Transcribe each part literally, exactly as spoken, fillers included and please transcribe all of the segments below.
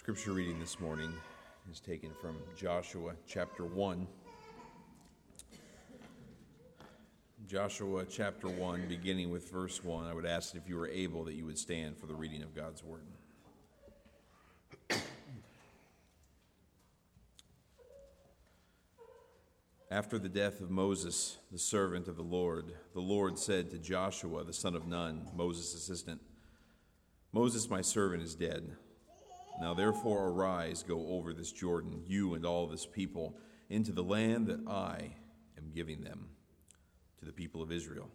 Scripture reading this morning is taken from Joshua chapter one. Joshua chapter one, beginning with verse one. I would ask if you were able that you would stand for the reading of God's word. After the death of Moses, the servant of the Lord, the Lord said to Joshua, the son of Nun, Moses' assistant, "Moses, my servant, is dead. Now therefore arise, go over this Jordan, you and all this people, into the land that I am giving them, to the people of Israel.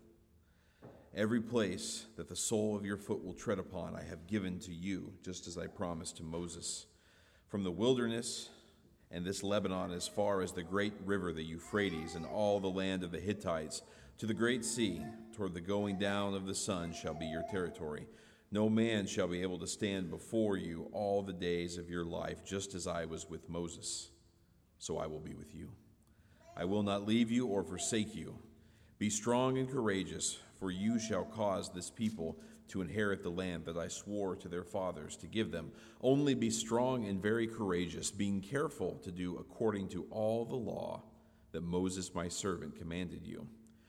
Every place that the sole of your foot will tread upon I have given to you, just as I promised to Moses. From the wilderness and this Lebanon as far as the great river, the Euphrates, and all the land of the Hittites, to the great sea, toward the going down of the sun shall be your territory. No man shall be able to stand before you all the days of your life, just as I was with Moses, so I will be with you. I will not leave you or forsake you. Be strong and courageous, for you shall cause this people to inherit the land that I swore to their fathers to give them. Only be strong and very courageous, being careful to do according to all the law that Moses my servant commanded you.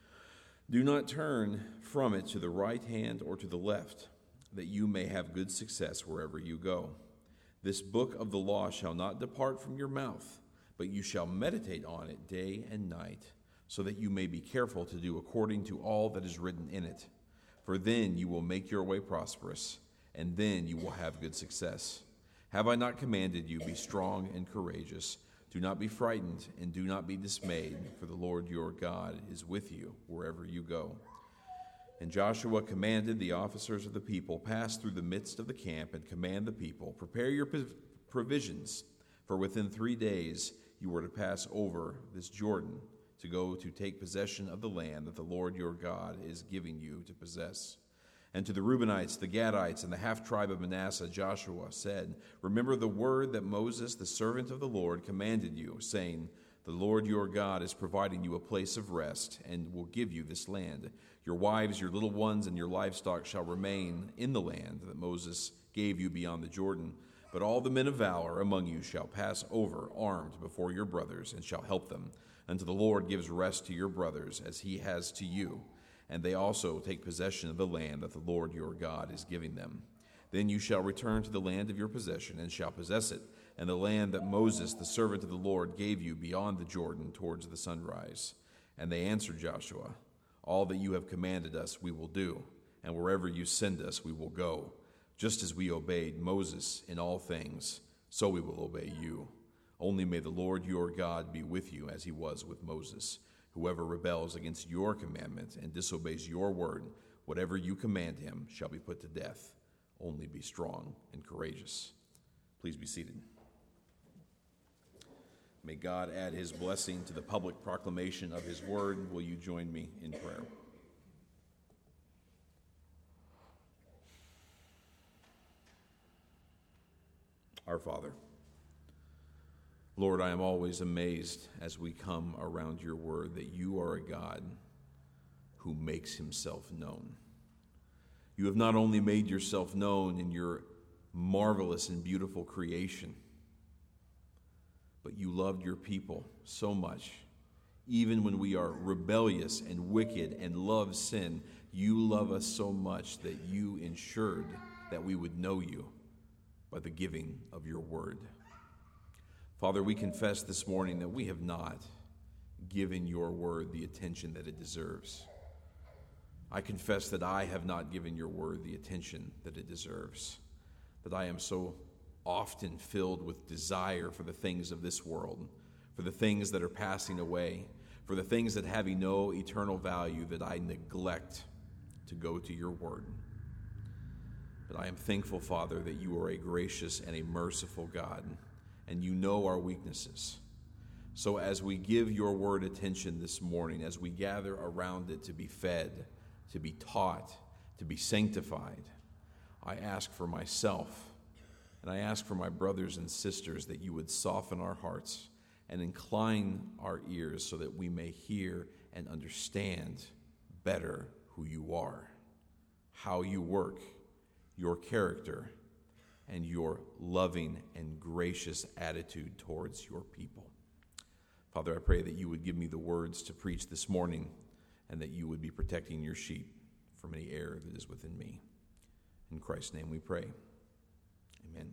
Do not turn from it to the right hand or to the left, that you may have good success wherever you go. This book of the law shall not depart from your mouth, but you shall meditate on it day and night, so that you may be careful to do according to all that is written in it. For then you will make your way prosperous, and then you will have good success. Have I not commanded you, be strong and courageous? Do not be frightened, and do not be dismayed, for the Lord your God is with you wherever you go." And Joshua commanded the officers of the people, "Pass through the midst of the camp and command the people, prepare your provisions, for within three days you are to pass over this Jordan to go to take possession of the land that the Lord your God is giving you to possess." And to the Reubenites, the Gadites, and the half-tribe of Manasseh, Joshua said, "Remember the word that Moses, the servant of the Lord, commanded you, saying, 'The Lord your God is providing you a place of rest and will give you this land. Your wives, your little ones, and your livestock shall remain in the land that Moses gave you beyond the Jordan. But all the men of valor among you shall pass over armed before your brothers and shall help them, until the Lord gives rest to your brothers as he has to you. And they also take possession of the land that the Lord your God is giving them. Then you shall return to the land of your possession and shall possess it, and the land that Moses, the servant of the Lord, gave you beyond the Jordan towards the sunrise.' And they answered Joshua, 'All that you have commanded us we will do, and wherever you send us we will go. Just as we obeyed Moses in all things, so we will obey you. Only may the Lord your God be with you as he was with Moses. Whoever rebels against your commandment and disobeys your word, whatever you command him shall be put to death. Only be strong and courageous.'" Please be seated. May God add his blessing to the public proclamation of his word. Will you join me in prayer? Our Father, Lord, I am always amazed as we come around your word that you are a God who makes himself known. You have not only made yourself known in your marvelous and beautiful creation, but you loved your people so much. Even when we are rebellious and wicked and love sin, you love us so much that you ensured that we would know you by the giving of your word. Father, we confess this morning that we have not given your word the attention that it deserves. I confess that I have not given your word the attention that it deserves, that I am so often filled with desire for the things of this world, for the things that are passing away, for the things that have no eternal value, that I neglect to go to your word. But I am thankful, Father, that you are a gracious and a merciful God, and you know our weaknesses. So as we give your word attention this morning, as we gather around it to be fed, to be taught, to be sanctified, I ask for myself, and I ask for my brothers and sisters that you would soften our hearts and incline our ears so that we may hear and understand better who you are, how you work, your character, and your loving and gracious attitude towards your people. Father, I pray that you would give me the words to preach this morning and that you would be protecting your sheep from any error that is within me. In Christ's name we pray. Amen.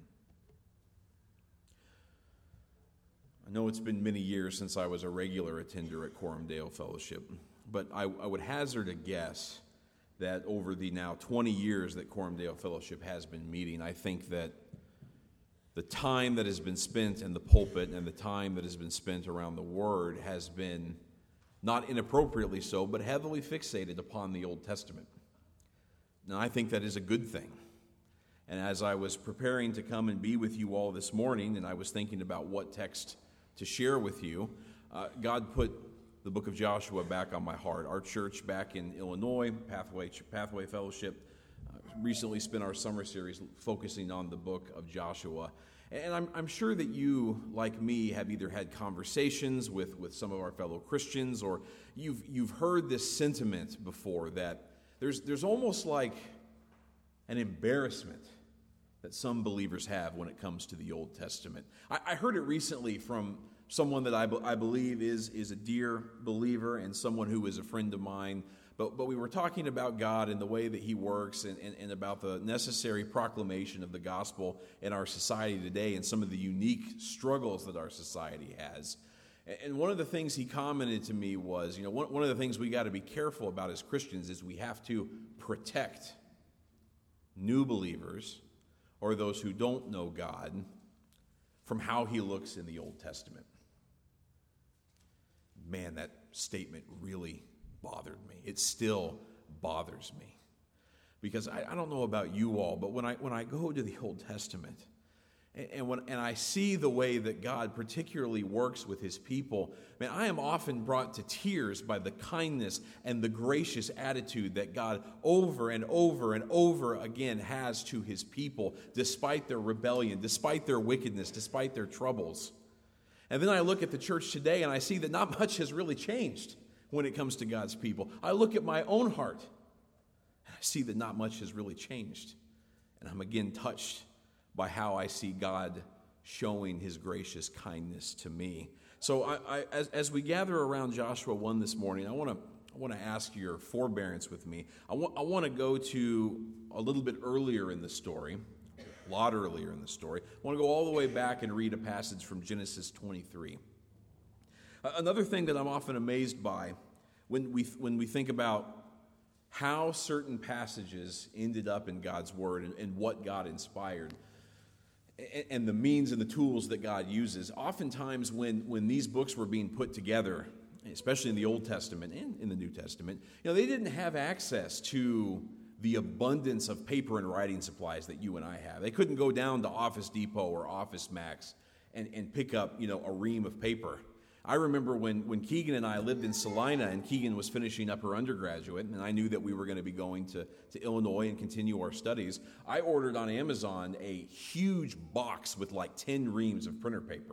I know it's been many years since I was a regular attender at Coram Deo Fellowship, but I, I would hazard a guess that over the now twenty years that Coram Deo Fellowship has been meeting, I think that the time that has been spent in the pulpit and the time that has been spent around the Word has been, not inappropriately so, but heavily fixated upon the Old Testament. Now, I think that is a good thing. And as I was preparing to come and be with you all this morning, and I was thinking about what text to share with you, uh, God put the book of Joshua back on my heart. Our church back in Illinois, Pathway, Pathway Fellowship, uh, recently spent our summer series focusing on the book of Joshua. And I'm, I'm sure that you, like me, have either had conversations with, with some of our fellow Christians, or you've you've heard this sentiment before that there's there's almost like an embarrassment that some believers have when it comes to the Old Testament. I, I heard it recently from someone that I, be, I believe is, is a dear believer and someone who is a friend of mine. But, but we were talking about God and the way that he works and, and, and about the necessary proclamation of the gospel in our society today and some of the unique struggles that our society has. And one of the things he commented to me was, you know, one, one of the things we got to be careful about as Christians is we have to protect new believers or those who don't know God from how he looks in the Old Testament. Man, that statement really bothered me. It still bothers me. Because I, I don't know about you all, but when I when I go to the Old Testament and, and when and I see the way that God particularly works with his people, man, I am often brought to tears by the kindness and the gracious attitude that God over and over and over again has to his people, despite their rebellion, despite their wickedness, despite their troubles. And then I look at the church today and I see that not much has really changed when it comes to God's people. I look at my own heart and I see that not much has really changed. And I'm again touched by how I see God showing his gracious kindness to me. So I, I, as, as we gather around Joshua one this morning, I want to I want to ask your forbearance with me. I want I want to go to a little bit earlier in the story, a lot earlier in the story. I want to go all the way back and read a passage from Genesis twenty-three. Another thing that I'm often amazed by when we when we think about how certain passages ended up in God's Word and, and what God inspired and, and the means and the tools that God uses, oftentimes when, when these books were being put together, especially in the Old Testament and in the New Testament, you know, they didn't have access to the abundance of paper and writing supplies that you and I have. They couldn't go down to Office Depot or Office Max and, and pick up, you know, a ream of paper. I remember when, when Keegan and I lived in Salina and Keegan was finishing up her undergraduate and I knew that we were going to be going to, to Illinois and continue our studies, I ordered on Amazon a huge box with like ten reams of printer paper.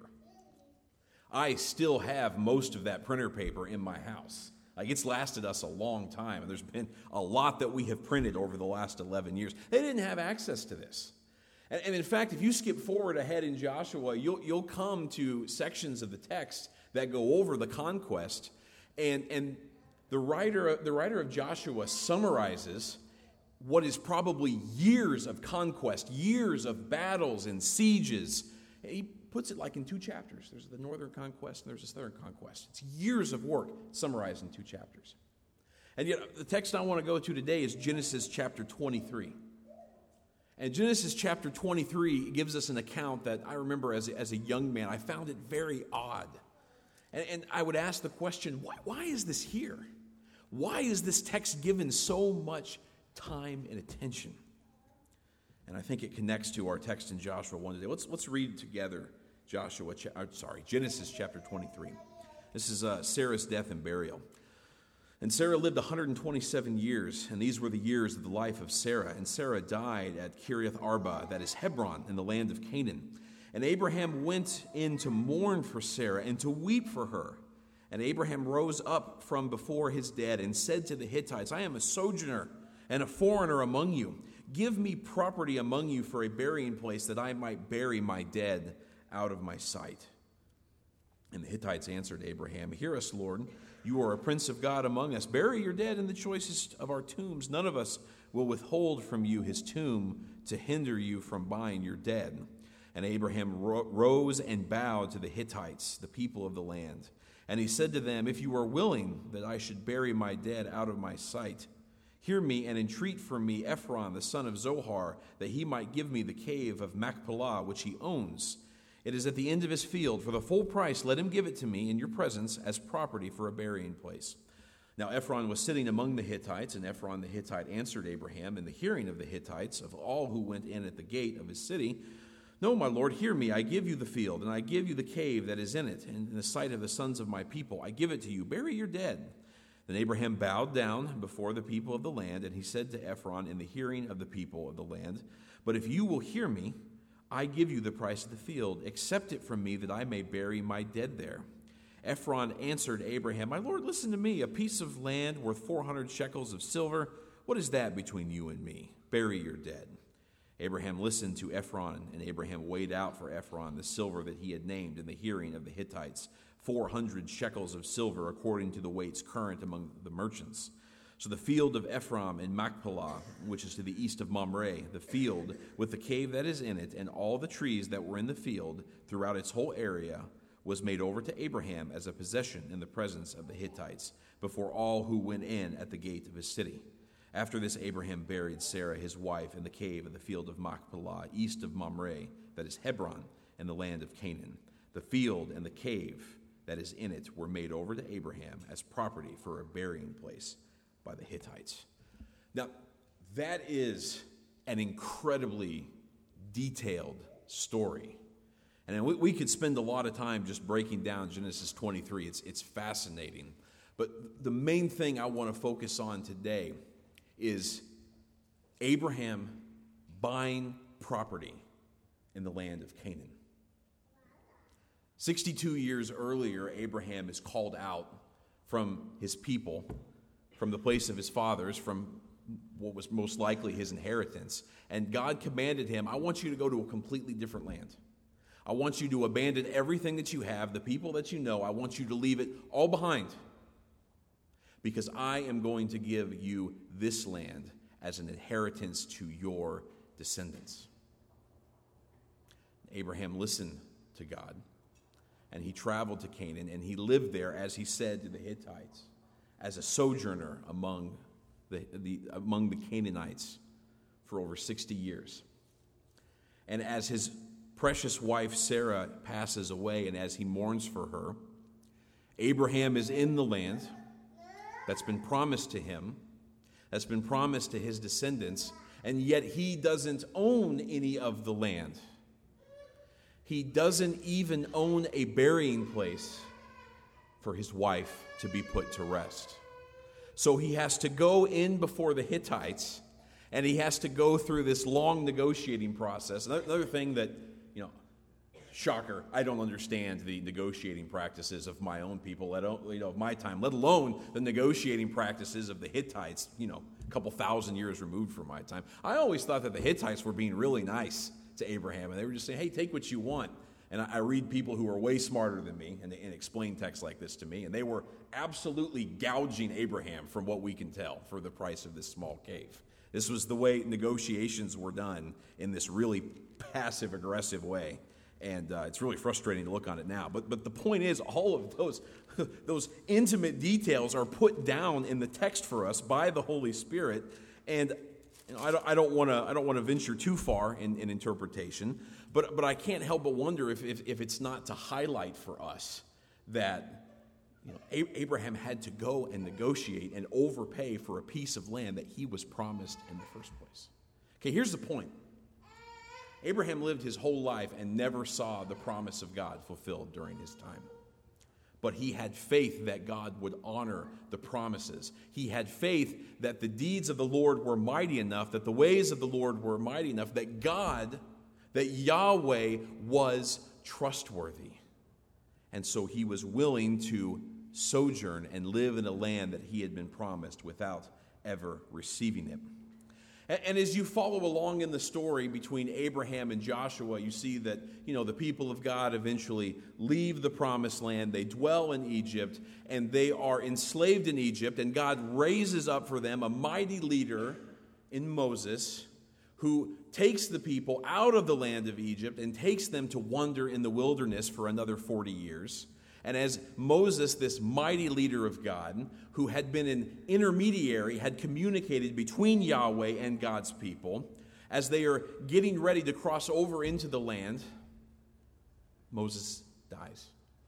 I still have most of that printer paper in my house. Like, it's lasted us a long time, and there's been a lot that we have printed over the last eleven years. They didn't have access to this. And, and in fact, if you skip forward ahead in Joshua, you'll, you'll come to sections of the text that go over the conquest, and, and the writer, the writer of Joshua summarizes what is probably years of conquest, years of battles and sieges. He puts it like in two chapters. There's the northern conquest and there's the southern conquest. It's years of work summarized in two chapters. And yet the text I want to go to today is Genesis chapter twenty-three. And Genesis chapter twenty-three gives us an account that I remember as a, as a young man, I found it very odd. And, and I would ask the question, why, why is this here? Why is this text given so much time and attention? And I think it connects to our text in Joshua one today. Let's, let's read together Joshua, sorry, Genesis chapter twenty-three. This is uh, Sarah's death and burial. And Sarah lived one hundred twenty-seven years, and these were the years of the life of Sarah. And Sarah died at Kiriath Arba, that is Hebron, in the land of Canaan. And Abraham went in to mourn for Sarah and to weep for her. And Abraham rose up from before his dead and said to the Hittites, I am a sojourner and a foreigner among you. Give me property among you for a burying place, that I might bury my dead out of my sight." And the Hittites answered Abraham, "Hear us, Lord. You are a prince of God among us. Bury your dead in the choicest of our tombs. None of us will withhold from you his tomb to hinder you from buying your dead." And Abraham ro- rose and bowed to the Hittites, the people of the land. And he said to them, "If you are willing that I should bury my dead out of my sight, hear me and entreat for me Ephron, the son of Zohar, that he might give me the cave of Machpelah, which he owns. It is at the end of his field. For the full price, let him give it to me in your presence as property for a burying place." Now Ephron was sitting among the Hittites, and Ephron the Hittite answered Abraham in the hearing of the Hittites, of all who went in at the gate of his city, "No, my lord, hear me. I give you the field, and I give you the cave that is in it, and in the sight of the sons of my people. I give it to you. Bury your dead." Then Abraham bowed down before the people of the land, and he said to Ephron in the hearing of the people of the land, "But if you will hear me, I give you the price of the field. Accept it from me, that I may bury my dead there." Ephron answered Abraham, "My lord, listen to me. A piece of land worth four hundred shekels of silver. What is that between you and me? Bury your dead." Abraham listened to Ephron, and Abraham weighed out for Ephron the silver that he had named in the hearing of the Hittites, four hundred shekels of silver, according to the weights current among the merchants. So the field of Ephron in Machpelah, which is to the east of Mamre, the field with the cave that is in it, and all the trees that were in the field throughout its whole area, was made over to Abraham as a possession in the presence of the Hittites, before all who went in at the gate of his city. After this, Abraham buried Sarah his wife in the cave of the field of Machpelah, east of Mamre, that is Hebron, in the land of Canaan. The field and the cave that is in it were made over to Abraham as property for a burying place by the Hittites. Now, that is an incredibly detailed story. And we, we could spend a lot of time just breaking down Genesis twenty-three. It's, it's fascinating. But the main thing I want to focus on today is Abraham buying property in the land of Canaan. sixty-two years earlier, Abraham is called out from his people, from the place of his fathers, from what was most likely his inheritance. And God commanded him, "I want you to go to a completely different land. I want you to abandon everything that you have, the people that you know. I want you to leave it all behind, because I am going to give you this land as an inheritance to your descendants." Abraham listened to God, and he traveled to Canaan, and he lived there, as he said to the Hittites, as a sojourner among the, the, among the Canaanites for over sixty years. And as his precious wife Sarah passes away, and as he mourns for her, Abraham is in the land that's been promised to him, that's been promised to his descendants, and yet he doesn't own any of the land. He doesn't even own a burying place for his wife to be put to rest. So he has to go in before the Hittites, and he has to go through this long negotiating process. Another thing that, you know, shocker, I don't understand the negotiating practices of my own people, let alone, you know, of my time, let alone the negotiating practices of the Hittites, you know, a couple thousand years removed from my time. I always thought that the Hittites were being really nice to Abraham, and they were just saying, "Hey, take what you want." And I, I read people who are way smarter than me, and, and explain texts like this to me, and they were absolutely gouging Abraham, from what we can tell, for the price of this small cave. This was the way negotiations were done, in this really passive-aggressive way. And uh, it's really frustrating to look on it now. But but the point is, all of those, those intimate details are put down in the text for us by the Holy Spirit. And you know, I don't I don't want to I don't want to venture too far in, in interpretation, but but I can't help but wonder if, if if it's not to highlight for us that, you know, Abraham had to go and negotiate and overpay for a piece of land that he was promised in the first place. Okay, here's the point. Abraham lived his whole life and never saw the promise of God fulfilled during his time. But he had faith that God would honor the promises. He had faith that the deeds of the Lord were mighty enough, that the ways of the Lord were mighty enough, that God, that Yahweh was trustworthy. And so he was willing to sojourn and live in a land that he had been promised without ever receiving it. And, and as you follow along in the story between Abraham and Joshua, you see that, you know, the people of God eventually leave the promised land. They dwell in Egypt, and they are enslaved in Egypt, and God raises up for them a mighty leader in Moses, who takes the people out of the land of Egypt and takes them to wander in the wilderness for another forty years. And as Moses, this mighty leader of God, who had been an intermediary, had communicated between Yahweh and God's people, as they are getting ready to cross over into the land, Moses dies.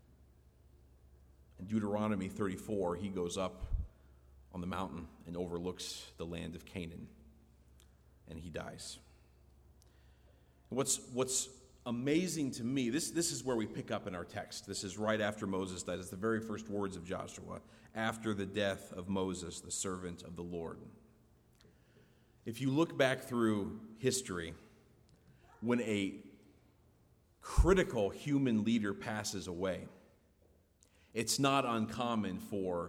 In Deuteronomy thirty-four, he goes up on the mountain and overlooks the land of Canaan, and he dies. What's, what's amazing to me, this, this is where we pick up in our text. This is right after Moses died. It's the very first words of Joshua, after the death of Moses, the servant of the Lord. If you look back through history, when a critical human leader passes away, it's not uncommon for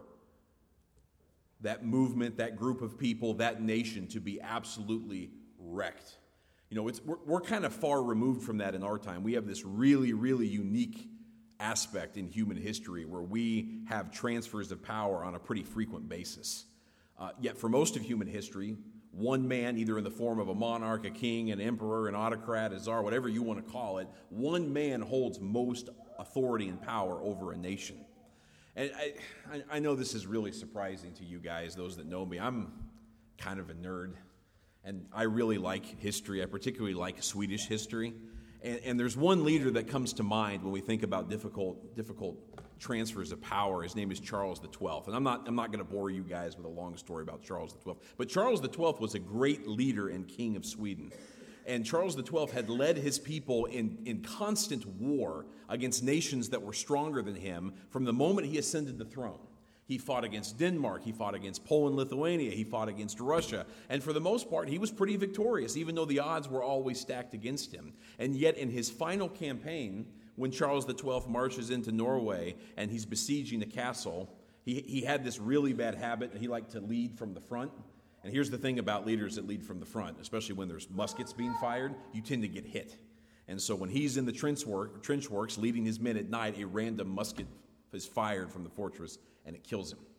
that movement, that group of people, that nation to be absolutely wrecked. You know, it's, we're, we're kind of far removed from that in our time. We have this really, really unique aspect in human history where we have transfers of power on a pretty frequent basis. Uh, yet for most of human history, one man, either in the form of a monarch, a king, an emperor, an autocrat, a czar, whatever you want to call it, one man holds most authority and power over a nation. And I, I know this is really surprising to you guys, those that know me. I'm kind of a nerd. And I really like history. I particularly like Swedish history. And, and there's one leader that comes to mind when we think about difficult difficult transfers of power. His name is Charles the twelfth. And I'm not, I'm not going to bore you guys with a long story about Charles the twelfth. But Charles the twelfth was a great leader and king of Sweden. And Charles the twelfth had led his people in, in constant war against nations that were stronger than him from the moment he ascended the throne. He fought against Denmark, he fought against Poland, Lithuania, he fought against Russia. And for the most part, he was pretty victorious, even though the odds were always stacked against him. And yet in his final campaign, when Charles the twelfth marches into Norway and he's besieging a castle, he, he had this really bad habit, and he liked to lead from the front. And here's the thing about leaders that lead from the front, especially when there's muskets being fired, you tend to get hit. And so when he's in the trench, work, trench works leading his men at night, a random musket is fired from the fortress, and it kills him.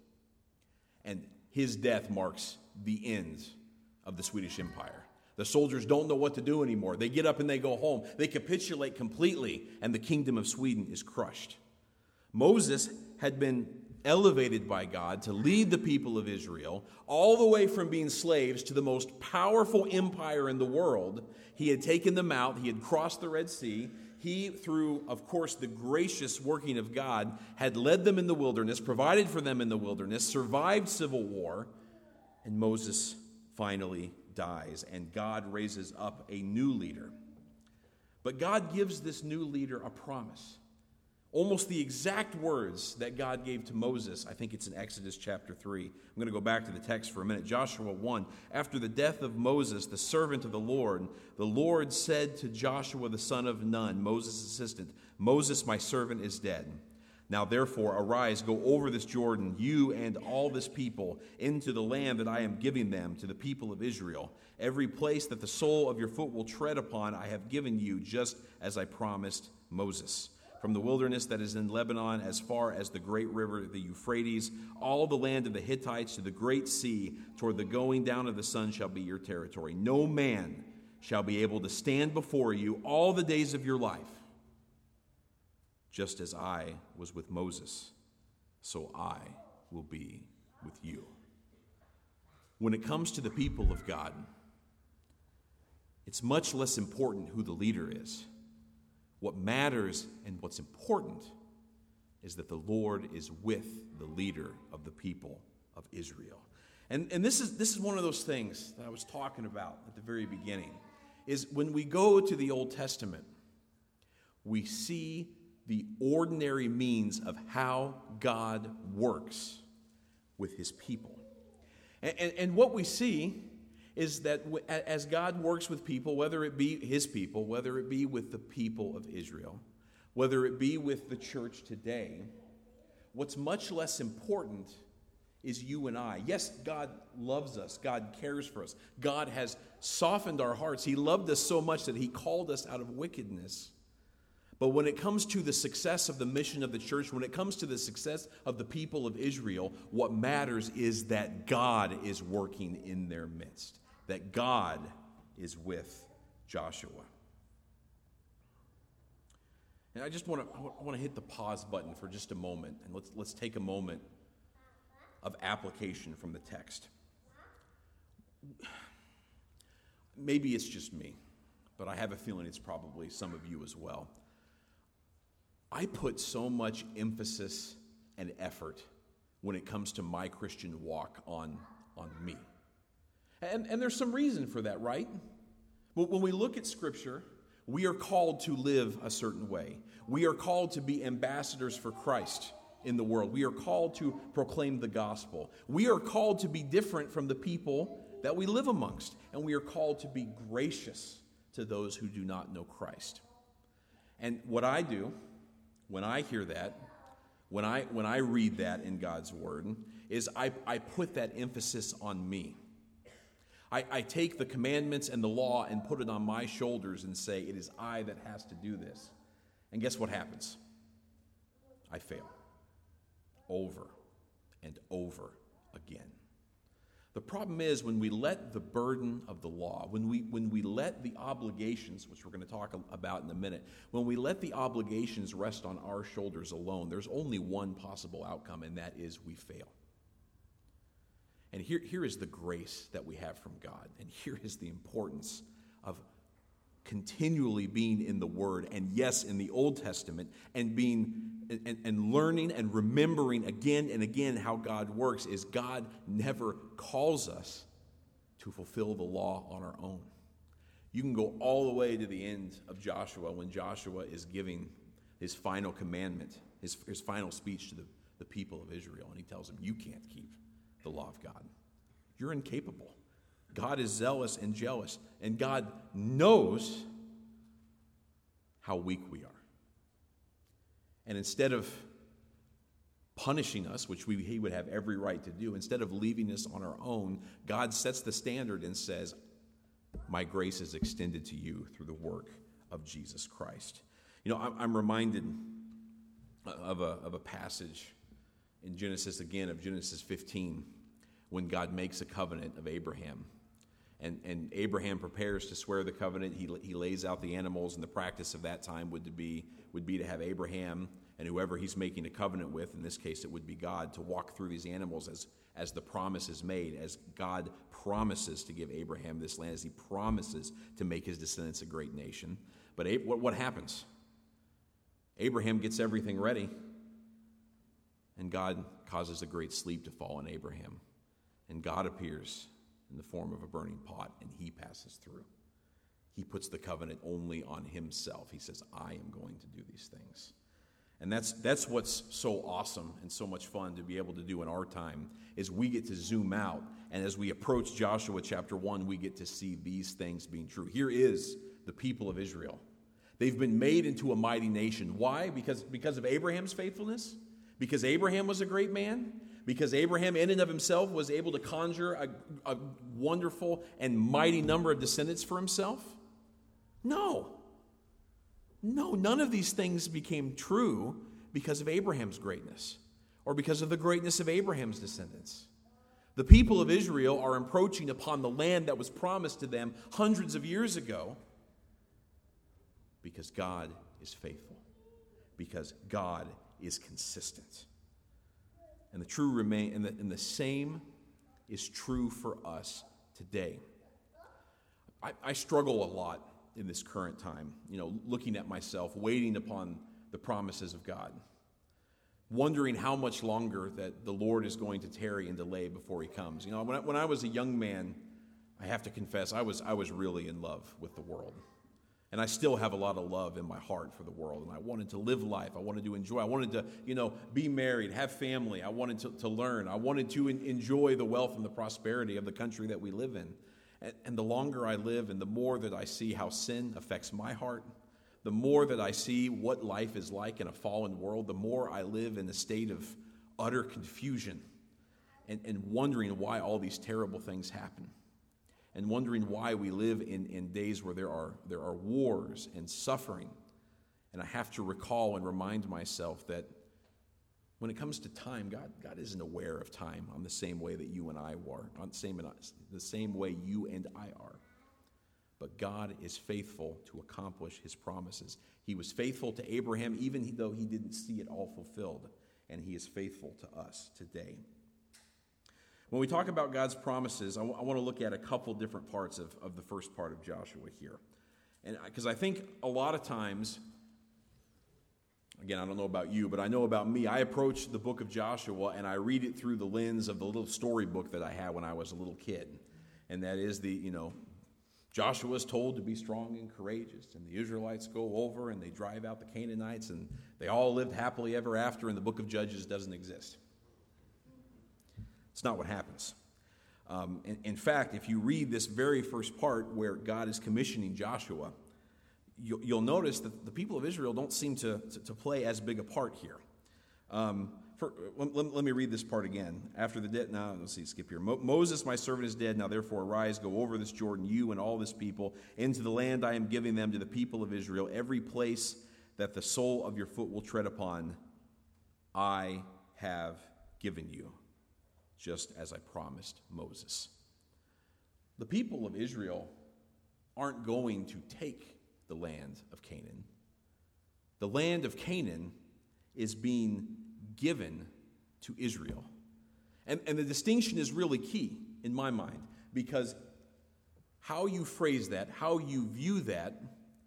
And his death marks the end of the Swedish Empire. The soldiers don't know what to do anymore. They get up and they go home. They capitulate completely, and the kingdom of Sweden is crushed. Moses had been elevated by God to lead the people of Israel all the way from being slaves to the most powerful empire in the world. He had taken them out. He had crossed the Red Sea. He, through, of course, the gracious working of God, had led them in the wilderness, provided for them in the wilderness, survived civil war, and Moses finally dies, and God raises up a new leader. But God gives this new leader a promise. Almost the exact words that God gave to Moses. I think it's in Exodus chapter three. I'm going to go back to the text for a minute. Joshua one. After the death of Moses, the servant of the Lord, the Lord said to Joshua the son of Nun, Moses' assistant, Moses, my servant, is dead. Now therefore arise, go over this Jordan, you and all this people, into the land that I am giving them to the people of Israel. Every place that the sole of your foot will tread upon, I have given you, just as I promised Moses. From the wilderness that is in Lebanon as far as the great river, the Euphrates, all the land of the Hittites to the great sea, toward the going down of the sun shall be your territory. No man shall be able to stand before you all the days of your life. Just as I was with Moses, so I will be with you. When it comes to the people of God, it's much less important who the leader is. What matters and what's important is that the Lord is with the leader of the people of Israel. And, and this is, this is one of those things that I was talking about at the very beginning, is when we go to the Old Testament, we see the ordinary means of how God works with his people. And, and, and what we see is that as God works with people, whether it be his people, whether it be with the people of Israel, whether it be with the church today, what's much less important is you and I. Yes, God loves us. God cares for us. God has softened our hearts. He loved us so much that he called us out of wickedness. But when it comes to the success of the mission of the church, when it comes to the success of the people of Israel, what matters is that God is working in their midst, that God is with Joshua. And I just want to I want to hit the pause button for just a moment, and let's let's take a moment of application from the text. Maybe it's just me, but I have a feeling it's probably some of you as well. I put so much emphasis and effort when it comes to my Christian walk on, on me. And, and there's some reason for that, right? When we look at Scripture, we are called to live a certain way. We are called to be ambassadors for Christ in the world. We are called to proclaim the gospel. We are called to be different from the people that we live amongst. And we are called to be gracious to those who do not know Christ. And what I do when I hear that, when I when I read that in God's Word, is I, I put that emphasis on me. I, I take the commandments and the law and put it on my shoulders and say, it is I that has to do this. And guess what happens? I fail. Over and over again. The problem is when we let the burden of the law, when we when we let the obligations, which we're going to talk about in a minute, when we let the obligations rest on our shoulders alone, there's only one possible outcome, and that is we fail. And here, here is the grace that we have from God, and here is the importance of continually being in the Word, and yes, in the Old Testament, and being and, and learning and remembering again and again how God works, is God never calls us to fulfill the law on our own. You can go all the way to the end of Joshua when Joshua is giving his final commandment, his, his final speech to the, the people of Israel, and he tells them, you can't keep the law of God. You're incapable. God is zealous and jealous, and God knows how weak we are. And instead of punishing us, which we, he would have every right to do, instead of leaving us on our own, God sets the standard and says, my grace is extended to you through the work of Jesus Christ. You know, I'm, I'm reminded of a, of a passage in Genesis, again, of Genesis fifteen, when God makes a covenant of Abraham. And, and Abraham prepares to swear the covenant. He, he lays out the animals, and the practice of that time would, to be, would be to have Abraham and whoever he's making a covenant with, in this case it would be God, to walk through these animals as, as the promise is made, as God promises to give Abraham this land, as he promises to make his descendants a great nation. But what, what happens? Abraham gets everything ready, and God causes a great sleep to fall on Abraham. And God appears in the form of a burning pot, and he passes through. He puts the covenant only on himself. He says, I am going to do these things. And that's that's what's so awesome and so much fun to be able to do in our time, is we get to zoom out, and as we approach Joshua chapter one, we get to see these things being true. Here is the people of Israel. They've been made into a mighty nation. Why? Because, because of Abraham's faithfulness? Because Abraham was a great man? Because Abraham in and of himself was able to conjure a, a wonderful and mighty number of descendants for himself? No. No, none of these things became true because of Abraham's greatness or because of the greatness of Abraham's descendants. The people of Israel are encroaching upon the land that was promised to them hundreds of years ago because God is faithful, because God is consistent. And the true remain, and the, and the same is true for us today. I, I struggle a lot in this current time, you know, looking at myself, waiting upon the promises of God, wondering how much longer that the Lord is going to tarry and delay before he comes. You know, when I, when I was a young man, I have to confess, I was I was really in love with the world. And I still have a lot of love in my heart for the world. And I wanted to live life. I wanted to enjoy. I wanted to, you know, be married, have family. I wanted to, to learn. I wanted to en- enjoy the wealth and the prosperity of the country that we live in. And, and the longer I live and the more that I see how sin affects my heart, the more that I see what life is like in a fallen world, the more I live in a state of utter confusion and, and wondering why all these terrible things happen, and wondering why we live in, in days where there are, there are wars and suffering. And I have to recall and remind myself that when it comes to time, God, God isn't aware of time on the same way that you and I were, on the same, the same way you and I are. But God is faithful to accomplish his promises. He was faithful to Abraham, even though he didn't see it all fulfilled. And he is faithful to us today. When we talk about God's promises, I, w- I want to look at a couple different parts of, of the first part of Joshua here. And because I think a lot of times, again, I don't know about you, but I know about me, I approach the book of Joshua and I read it through the lens of the little storybook that I had when I was a little kid. And that is the, you know, Joshua is told to be strong and courageous, and the Israelites go over and they drive out the Canaanites, and they all lived happily ever after, and the book of Judges doesn't exist. It's not what happens. Um, in, in fact, if you read this very first part where God is commissioning Joshua, you, you'll notice that the people of Israel don't seem to, to, to play as big a part here. Um, for, let, let me read this part again. After the death, now let's see, skip here. Mo- Moses, my servant, is dead. Now therefore arise, go over this Jordan, you and all this people, into the land I am giving them to the people of Israel. Every place that the sole of your foot will tread upon, I have given you, just as I promised Moses. The people of Israel aren't going to take the land of Canaan. The land of Canaan is being given to Israel. And, and the distinction is really key in my mind, because how you phrase that, how you view that,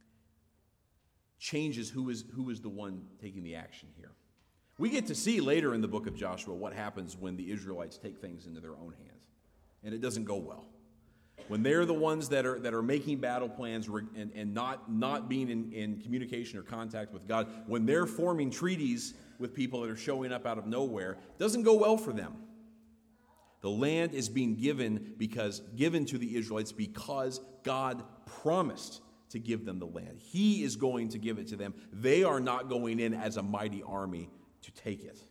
changes who is, who is the one taking the action here. We get to see later in the book of Joshua what happens when the Israelites take things into their own hands. And it doesn't go well. When they're the ones that are that are making battle plans and, and not, not being in, in communication or contact with God, when they're forming treaties with people that are showing up out of nowhere, it doesn't go well for them. The land is being given because given to the Israelites because God promised to give them the land. He is going to give it to them. They are not going in as a mighty army to take it.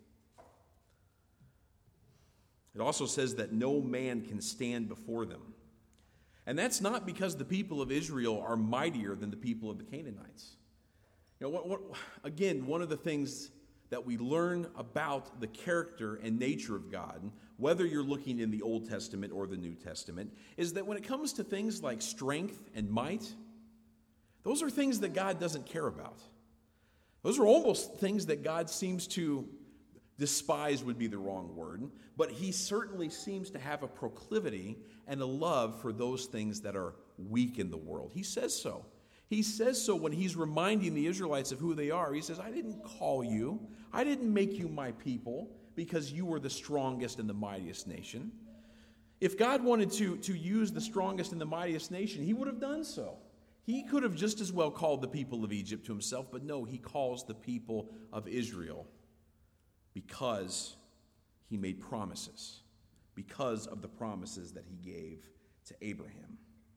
It also says that no man can stand before them. And that's not because the people of Israel are mightier than the people of the Canaanites. You know, what, what, again, one of the things that we learn about the character and nature of God, whether you're looking in the Old Testament or the New Testament, is that when it comes to things like strength and might, those are things that God doesn't care about. Those are almost things that God seems to despise, would be the wrong word, but he certainly seems to have a proclivity and a love for those things that are weak in the world. He says so. He says so when he's reminding the Israelites of who they are. He says, I didn't call you. I didn't make you my people because you were the strongest and the mightiest nation. If God wanted to, to use the strongest and the mightiest nation, he would have done so. He could have just as well called the people of Egypt to himself, but no, he calls the people of Israel because he made promises, because of the promises that he gave to Abraham.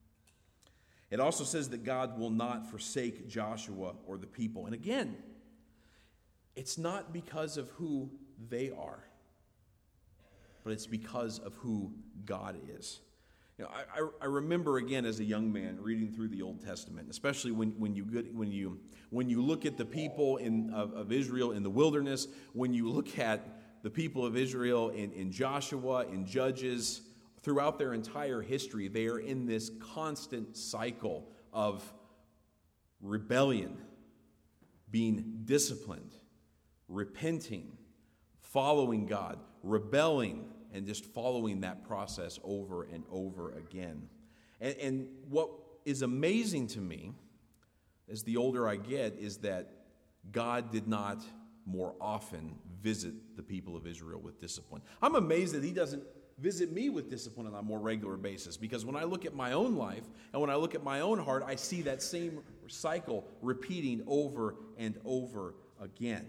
It also says that God will not forsake Joshua or the people. And again, it's not because of who they are, but it's because of who God is. You know, I, I, I remember again as a young man reading through the Old Testament, especially when, when you get, when you when you look at the people in of, of Israel in the wilderness, when you look at the people of Israel in, in Joshua, in Judges, throughout their entire history, they are in this constant cycle of rebellion, being disciplined, repenting, following God, rebelling, and just following that process over and over again. And, and what is amazing to me, as the older I get, is that God did not more often visit the people of Israel with discipline. I'm amazed that he doesn't visit me with discipline on a more regular basis, because when I look at my own life and when I look at my own heart, I see that same cycle repeating over and over again.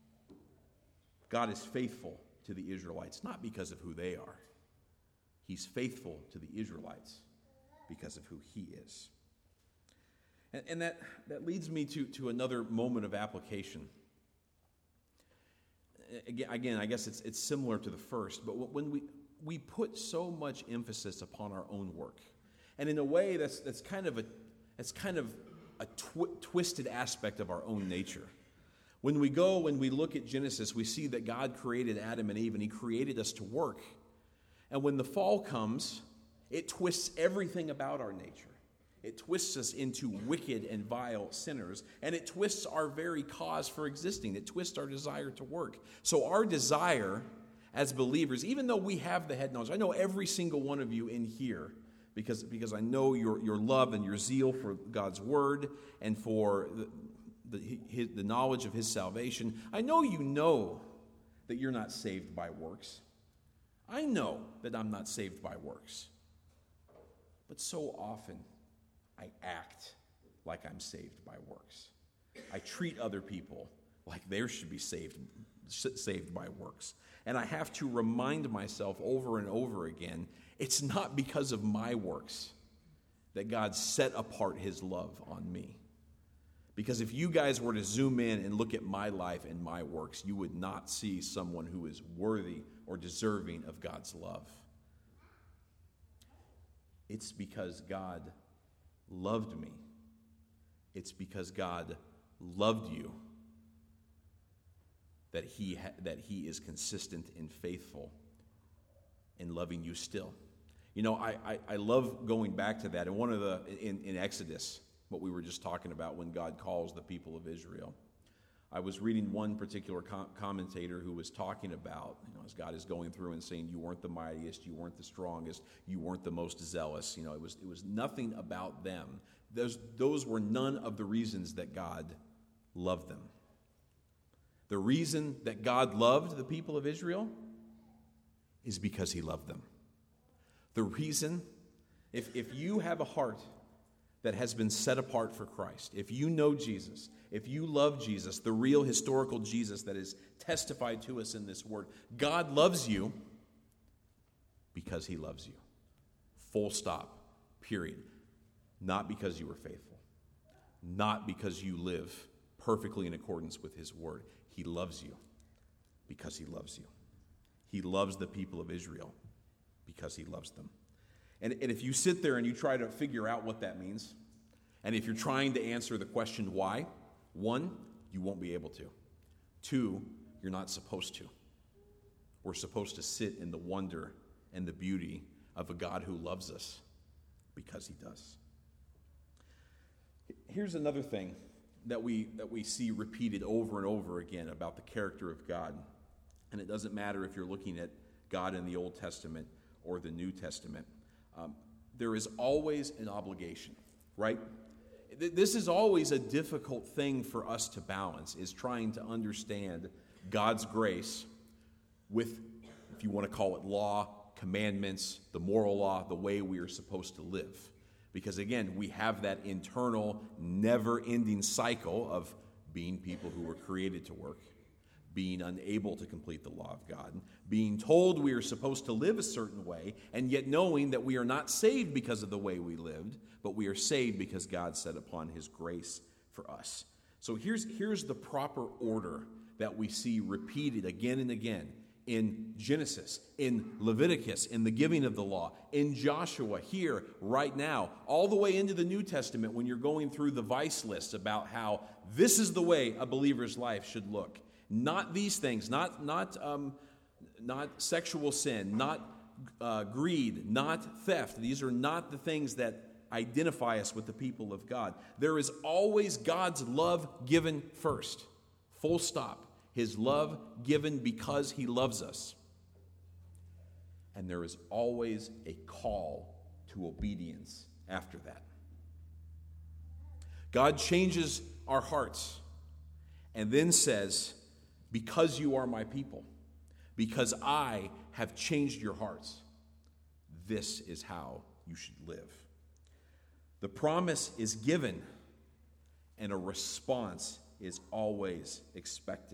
God is faithful to the Israelites, not because of who they are. He's faithful to the Israelites because of who he is. And, and that, that leads me to, to another moment of application. Again, again, I guess it's, it's similar to the first, but when we, we put so much emphasis upon our own work. And in a way, that's that's kind of a that's kind of a twi- twisted aspect of our own nature. When we go, when we look at Genesis, we see that God created Adam and Eve, and he created us to work. And when the fall comes, it twists everything about our nature. It twists us into wicked and vile sinners, and it twists our very cause for existing. It twists our desire to work. So our desire as believers, even though we have the head knowledge, I know every single one of you in here, because, because I know your, your love and your zeal for God's word and for the, the, his, the knowledge of his salvation. I know you know that you're not saved by works. I know that I'm not saved by works. But so often, I act like I'm saved by works. I treat other people like they should be saved, saved by works. And I have to remind myself over and over again, it's not because of my works that God set apart his love on me. Because if you guys were to zoom in and look at my life and my works, you would not see someone who is worthy or deserving of God's love. It's because God loved me. It's because God loved you that he ha- that he is consistent and faithful in loving you still. You know, I, I, I love going back to that. And one of the in, in Exodus, what we were just talking about when God calls the people of Israel. I was reading one particular com- commentator who was talking about, you know, as God is going through and saying, you weren't the mightiest, you weren't the strongest, you weren't the most zealous. You know, it was it was nothing about them. Those, those were none of the reasons that God loved them. The reason that God loved the people of Israel is because he loved them. The reason, if, if you have a heart that has been set apart for Christ, if you know Jesus, if you love Jesus, the real historical Jesus that is testified to us in this word, God loves you because he loves you. Full stop. Period. Not because you were faithful. Not because you live perfectly in accordance with his word. He loves you because he loves you. He loves the people of Israel because he loves them. And, and if you sit there and you try to figure out what that means, and if you're trying to answer the question why, one, you won't be able to. Two, you're not supposed to. We're supposed to sit in the wonder and the beauty of a God who loves us because he does. Here's another thing that we that we see repeated over and over again about the character of God. And it doesn't matter if you're looking at God in the Old Testament or the New Testament. Um, there is always an obligation, right? This is always a difficult thing for us to balance, is trying to understand God's grace with, if you want to call it law, commandments, the moral law, the way we are supposed to live. Because again, we have that internal, never-ending cycle of being people who were created to work, being unable to complete the law of God, being told we are supposed to live a certain way, and yet knowing that we are not saved because of the way we lived, but we are saved because God set upon his grace for us. So here's, here's the proper order that we see repeated again and again in Genesis, in Leviticus, in the giving of the law, in Joshua, here, right now, all the way into the New Testament when you're going through the vice lists about how this is the way a believer's life should look. Not these things, not, not, um, not sexual sin, not uh, greed, not theft. These are not the things that identify us with the people of God. There is always God's love given first. Full stop. His love given because he loves us. And there is always a call to obedience after that. God changes our hearts and then says, because you are my people, because I have changed your hearts, this is how you should live. The promise is given, and a response is always expected.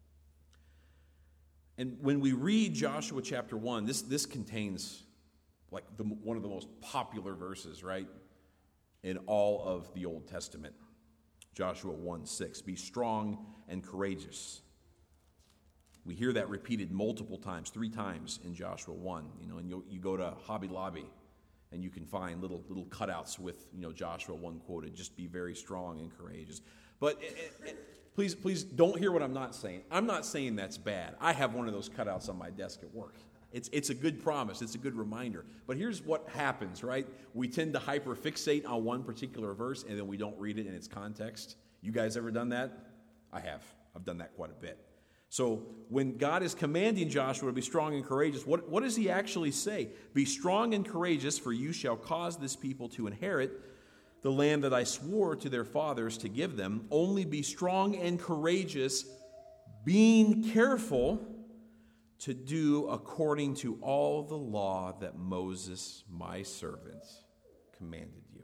And when we read Joshua chapter one, this, this contains like the, one of the most popular verses, right, in all of the Old Testament. Joshua one six, be strong and courageous. We hear that repeated multiple times, three times in Joshua one. You know, and you you go to Hobby Lobby, and you can find little little cutouts with, you know, Joshua one quoted. Just be very strong and courageous. But it, it, please, please don't hear what I'm not saying. I'm not saying that's bad. I have one of those cutouts on my desk at work. It's it's a good promise. It's a good reminder. But here's what happens, right? We tend to hyperfixate on one particular verse, and then we don't read it in its context. You guys ever done that? I have. I've done that quite a bit. So when God is commanding Joshua to be strong and courageous, what, what does he actually say? Be strong and courageous, for you shall cause this people to inherit the land that I swore to their fathers to give them. Only be strong and courageous, being careful to do according to all the law that Moses, my servant, commanded you.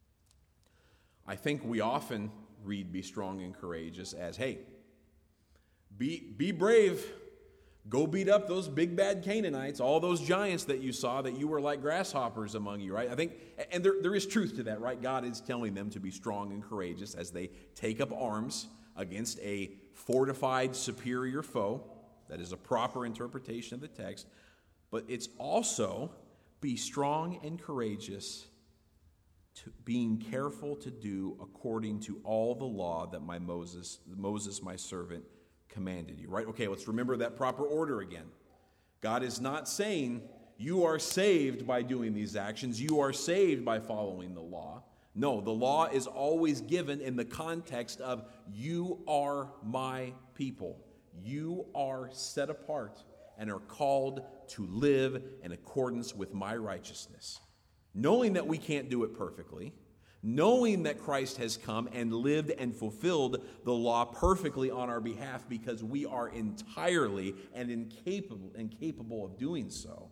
I think we often read be strong and courageous as, hey, be, be brave. Go beat up those big bad Canaanites, all those giants that you saw, that you were like grasshoppers among you, right? I think, and there, there is truth to that, right? God is telling them to be strong and courageous as they take up arms against a fortified, superior foe. That is a proper interpretation of the text. But it's also be strong and courageous, to being careful to do according to all the law that my Moses, Moses, my servant, commanded you, right? Okay, let's remember that proper order again. God is not saying you are saved by doing these actions. You are saved by following the law. No, the law is always given in the context of you are my people. You are set apart and are called to live in accordance with my righteousness. Knowing that we can't do it perfectly, knowing that Christ has come and lived and fulfilled the law perfectly on our behalf because we are entirely and incapable, incapable of doing so.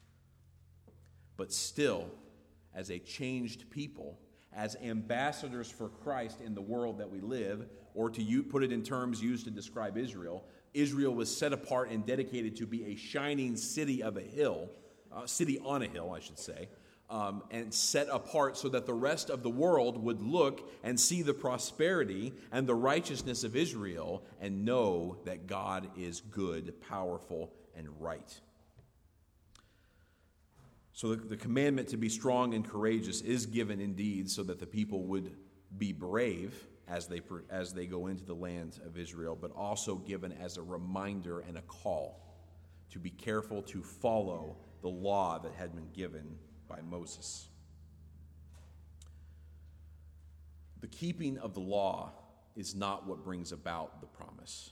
But still, as a changed people, as ambassadors for Christ in the world that we live, or to you, put it in terms used to describe Israel, Israel was set apart and dedicated to be a shining city of a hill, uh, city on a hill, I should say, Um, and set apart so that the rest of the world would look and see the prosperity and the righteousness of Israel and know that God is good, powerful, and right. So the, the commandment to be strong and courageous is given indeed so that the people would be brave as they, as they go into the land of Israel, but also given as a reminder and a call to be careful to follow the law that had been given by Moses. The keeping of the law is not what brings about the promise.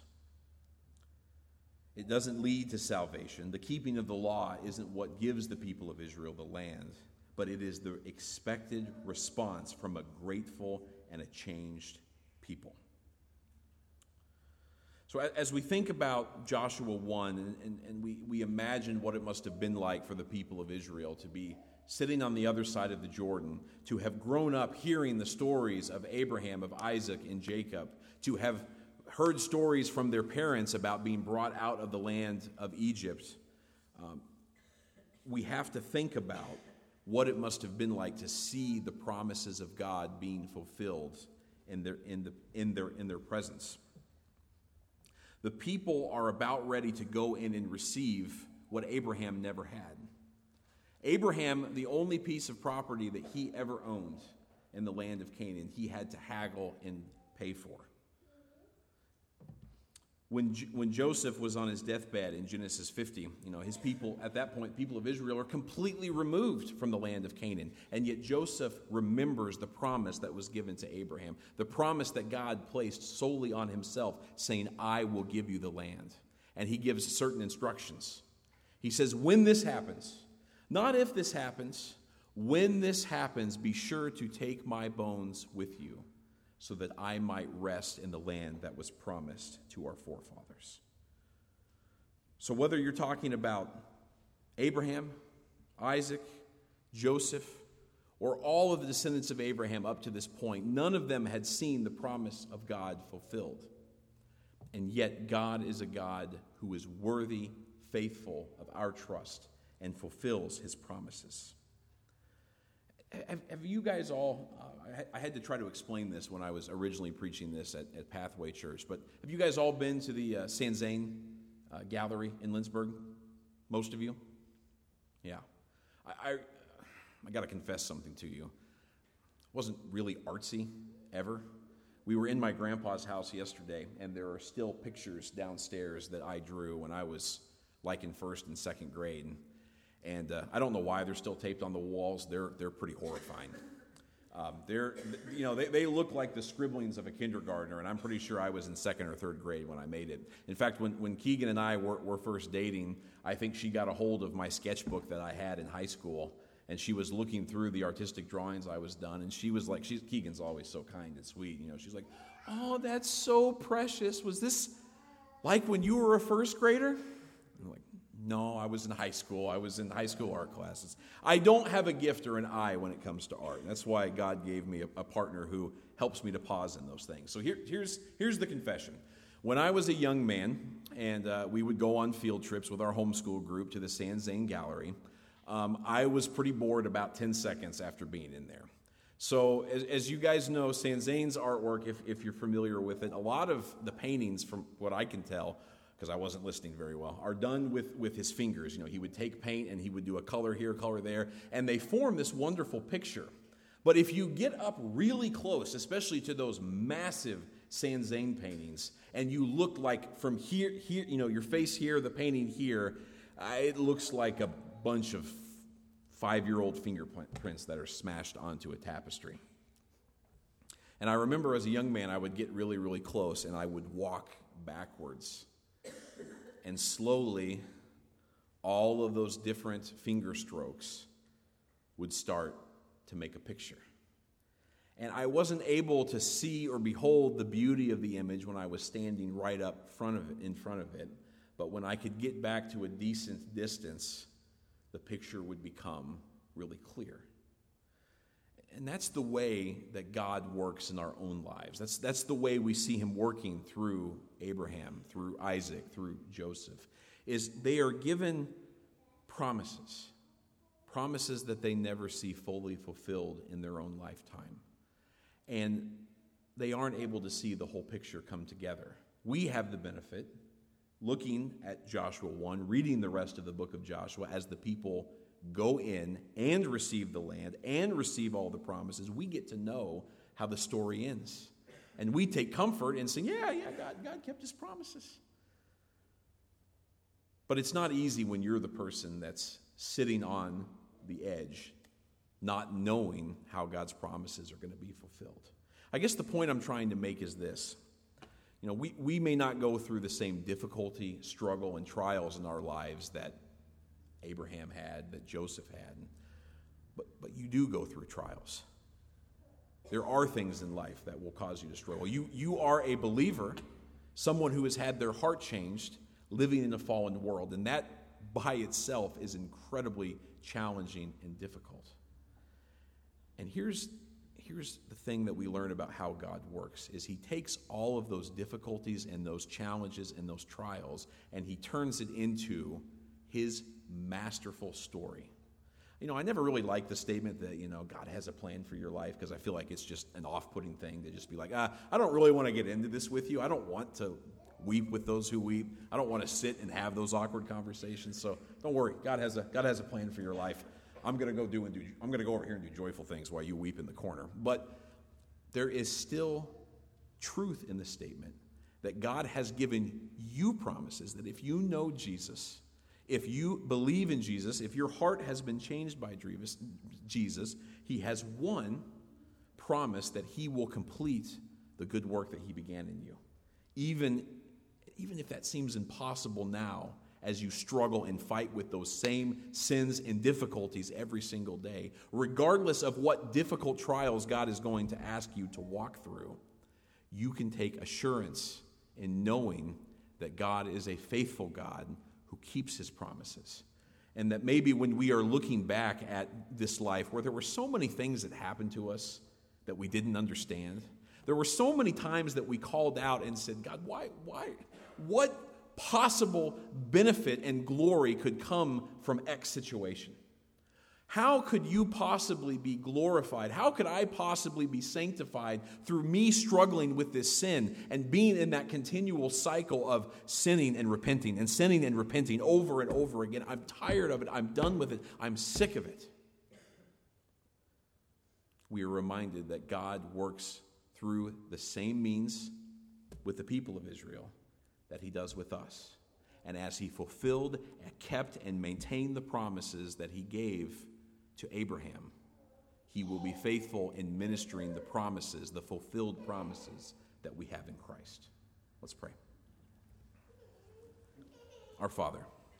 It doesn't lead to salvation. The keeping of the law isn't what gives the people of Israel the land, but it is the expected response from a grateful and a changed people. So as we think about Joshua one, and, and, and we, we imagine what it must have been like for the people of Israel to be sitting on the other side of the Jordan, to have grown up hearing the stories of Abraham, of Isaac, and Jacob, to have heard stories from their parents about being brought out of the land of Egypt, um, we have to think about what it must have been like to see the promises of God being fulfilled in their, in the, in their, in their presence. The people are about ready to go in and receive what Abraham never had. Abraham, the only piece of property that he ever owned in the land of Canaan, he had to haggle and pay for. When, when Joseph was on his deathbed in Genesis fifty, you know, his people, at that point, people of Israel are completely removed from the land of Canaan. And yet Joseph remembers the promise that was given to Abraham, the promise that God placed solely on himself, saying, I will give you the land. And he gives certain instructions. He says, when this happens, not if this happens, when this happens, be sure to take my bones with you, so that I might rest in the land that was promised to our forefathers. So whether you're talking about Abraham, Isaac, Joseph, or all of the descendants of Abraham up to this point, none of them had seen the promise of God fulfilled. And yet God is a God who is worthy, faithful of our trust, and fulfills his promises. Have, have you guys all, uh, I had to try to explain this when I was originally preaching this at, at Pathway Church, but have you guys all been to the uh, Sanzane uh, gallery in Lindsborg? Most of you? Yeah. I, I, I got to confess something to you. I wasn't really artsy ever. We were in my grandpa's house yesterday, and there are still pictures downstairs that I drew when I was like in first and second grade. And, and uh, I don't know why they're still taped on the walls. They're they're pretty horrifying. Um, they're you know they, they look like the scribblings of a kindergartner, and I'm pretty sure I was in second or third grade when I made it. In fact, when, when Keegan and I were, were first dating, I think she got a hold of my sketchbook that I had in high school, and she was looking through the artistic drawings I was done, and she was like, she's, Keegan's always so kind and sweet, you know, she's like, oh, that's so precious. Was this like when you were a first grader? I'm like, no, I was in high school. I was in high school art classes. I don't have a gift or an eye when it comes to art. That's why God gave me a, a partner who helps me to pause in those things. So here, here's, here's the confession. When I was a young man, and uh, we would go on field trips with our homeschool group to the San Zane Gallery, Um, I was pretty bored about ten seconds after being in there. So as, as you guys know, San Zane's artwork, if, if you're familiar with it, a lot of the paintings, from what I can tell, because I wasn't listening very well, are done with, with his fingers. You know, he would take paint and he would do a color here, color there, and they form this wonderful picture. But if you get up really close, especially to those massive San Zane paintings, and you look like from here, here, you know, your face here, the painting here, uh, it looks like a bunch of five-year-old fingerprints that are smashed onto a tapestry. And I remember as a young man, I would get really, really close, and I would walk backwards. And slowly, all of those different finger strokes would start to make a picture. And I wasn't able to see or behold the beauty of the image when I was standing right up front of it, in front of it. But when I could get back to a decent distance, the picture would become really clear. And that's the way that God works in our own lives. That's, that's the way we see him working through Abraham, through Isaac, through Joseph, is they are given promises, promises that they never see fully fulfilled in their own lifetime. And they aren't able to see the whole picture come together. We have the benefit, looking at Joshua one, reading the rest of the book of Joshua as the people go in and receive the land and receive all the promises. We get to know how the story ends. And we take comfort in saying, yeah, yeah, God, God kept his promises. But it's not easy when you're the person that's sitting on the edge, not knowing how God's promises are going to be fulfilled. I guess the point I'm trying to make is this. You know, we, we may not go through the same difficulty, struggle, and trials in our lives that Abraham had, that Joseph had, but, but you do go through trials. There are things in life that will cause you to struggle. You, you are a believer, someone who has had their heart changed, living in a fallen world, and that by itself is incredibly challenging and difficult. And here's Here's the thing that we learn about how God works, is he takes all of those difficulties and those challenges and those trials, and he turns it into his masterful story. You know, I never really liked the statement that, you know, God has a plan for your life, because I feel like it's just an off-putting thing to just be like, ah, I don't really want to get into this with you. I don't want to weep with those who weep. I don't want to sit and have those awkward conversations. So don't worry, God has a God has a plan for your life. I'm going to go do and do. I'm going to go over here and do joyful things while you weep in the corner. But there is still truth in the statement that God has given you promises that if you know Jesus, if you believe in Jesus, if your heart has been changed by Jesus, he has one promise that he will complete the good work that he began in you. Even, even if that seems impossible now, as you struggle and fight with those same sins and difficulties every single day, regardless of what difficult trials God is going to ask you to walk through, you can take assurance in knowing that God is a faithful God who keeps his promises. And that maybe when we are looking back at this life where there were so many things that happened to us that we didn't understand, there were so many times that we called out and said, God, why, why, what possible benefit and glory could come from X situation? How could you possibly be glorified? How could I possibly be sanctified through me struggling with this sin and being in that continual cycle of sinning and repenting and sinning and repenting over and over again? I'm tired of it. I'm done with it. I'm sick of it. We are reminded that God works through the same means with the people of Israel that he does with us. And as he fulfilled, kept, and maintained the promises that he gave to Abraham, he will be faithful in ministering the promises, the fulfilled promises that we have in Christ. Let's pray. Our Father,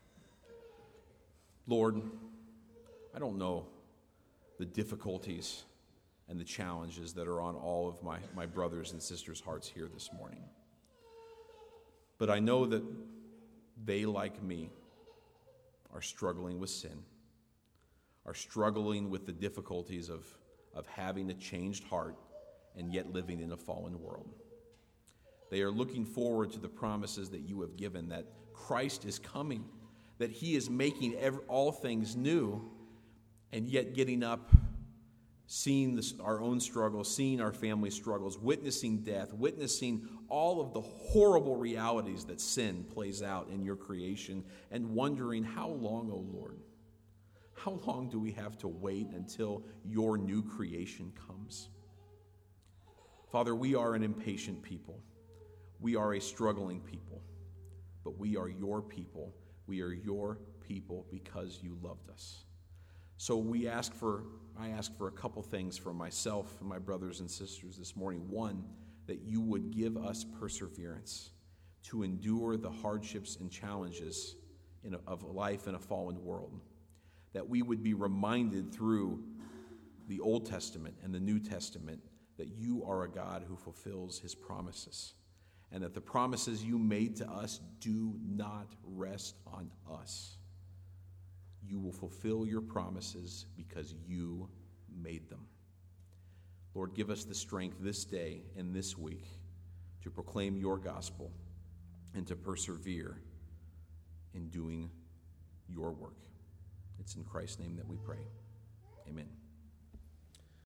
Lord, I don't know the difficulties and the challenges that are on all of my, my brothers and sisters' hearts here this morning. But I know that they, like me, are struggling with sin, are struggling with the difficulties of, of having a changed heart and yet living in a fallen world. They are looking forward to the promises that you have given, that Christ is coming, that he is making every, all things new, and yet getting up, seeing this, our own struggles, seeing our family struggles, witnessing death, witnessing all of the horrible realities that sin plays out in your creation, and wondering, how long, O Lord? How long do we have to wait until your new creation comes? Father, we are an impatient people. We are a struggling people. But we are your people. We are your people because you loved us. So we ask for, I ask for a couple things for myself and my brothers and sisters this morning. One, that you would give us perseverance to endure the hardships and challenges in a, of life in a fallen world. That we would be reminded through the Old Testament and the New Testament that you are a God who fulfills his promises, and that the promises you made to us do not rest on us. You will fulfill your promises because you made them. Lord, give us the strength this day and this week to proclaim your gospel and to persevere in doing your work. It's in Christ's name that we pray. Amen.